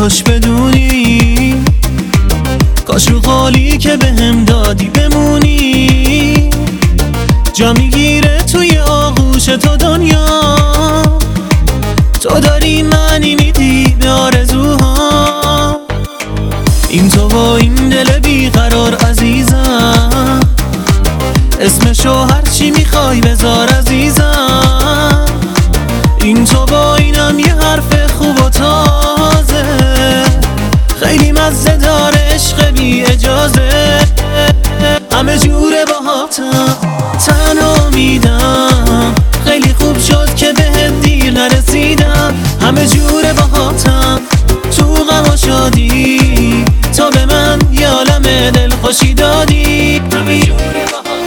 کاش بدونی، کاش رو قولی که بهم دادی بمونی. جا میگیره توی آغوش تو دنیا، تو داری معنی میدی به آرزوها. این تو با این دل بیقرار عزیزم، اسمشو هرچی میخوای بذار عزیزم. این تو با اینم یه حرف خوب و تازه، خیلی مزه داره عشق بی اجازه. همه جوره باهاتم تنها میدم، خیلی خوب شد که بهت دیر نرسیدم. همه جوره باهاتم تو غم و شادی، تا به من یه عالم دلخوشی دادی. همه جوره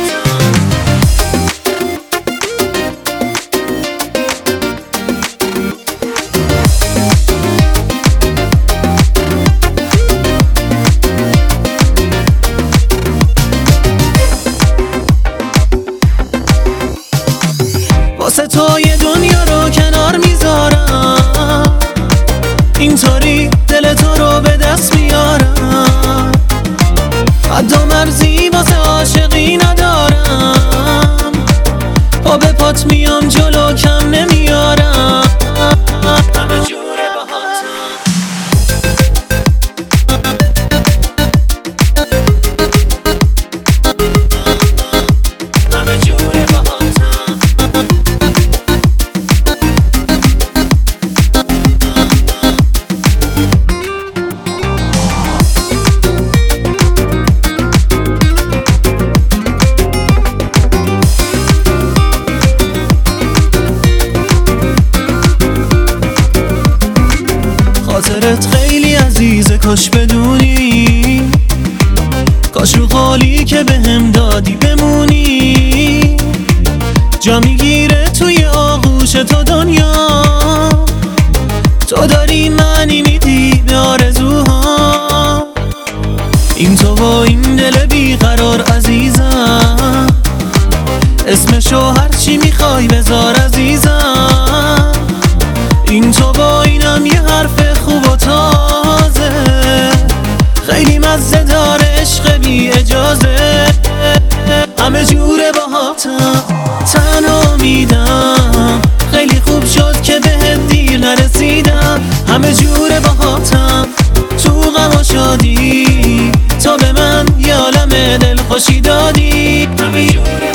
واسه تو یه دنیا رو کنار میذارم، اینطوری دل تو رو به دست میارم. حد و مرزی واسه عاشقی ندارم، پا به پات میام جلو کم نمیارم. همه جوره باهاتم، همه جوره باهاتم. خاطرت خیلی عزیزه کاش بدونی، کاش رو قولی که بهم دادی بمونی. جا میگیره توی آغوش تو دنیا، تو داری معنی میدی به آرزوها. این تو با این دل بیقرار عزیزم، اسمشو هرچی میخوای بذار عزیزم. این تو با اینم یه حرف خوب و تازه، خیلی مزه داره عشق بی اجازه. همه جوره باهاتم تنها میدم، خیلی خوب شد که بهت دیر نرسیدم. همه جوره باهاتم تو غم و شادی، تا به من یه عالم دلخوشی دادی. همه جوره